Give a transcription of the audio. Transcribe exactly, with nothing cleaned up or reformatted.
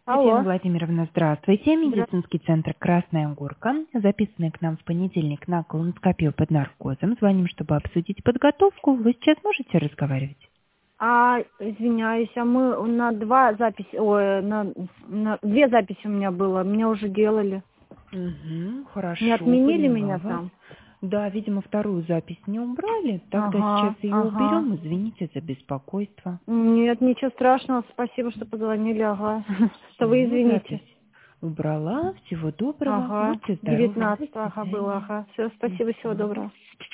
Татьяна Алло. Владимировна, здравствуйте. Здра- Медицинский центр «Красная горка». Записанный к нам в понедельник на колоноскопию под наркозом. Звоним, чтобы обсудить подготовку. Вы сейчас можете разговаривать? А, извиняюсь, а мы на два записи, ой, на, на две записи у меня было, меня уже делали. Угу, хорошо, Не отменили поняла меня вас. там? Да, видимо, вторую запись не убрали. Тогда сейчас Ага, ее ага. уберем. Извините за беспокойство. Нет, ничего страшного, спасибо, что позвонили, ага. Что вы Все, извините. запись убрала. Всего доброго. Ага, Будьте здоровы. До девятнадцатого, ага, было, свидания. ага. Все, спасибо, всего Мгм. доброго.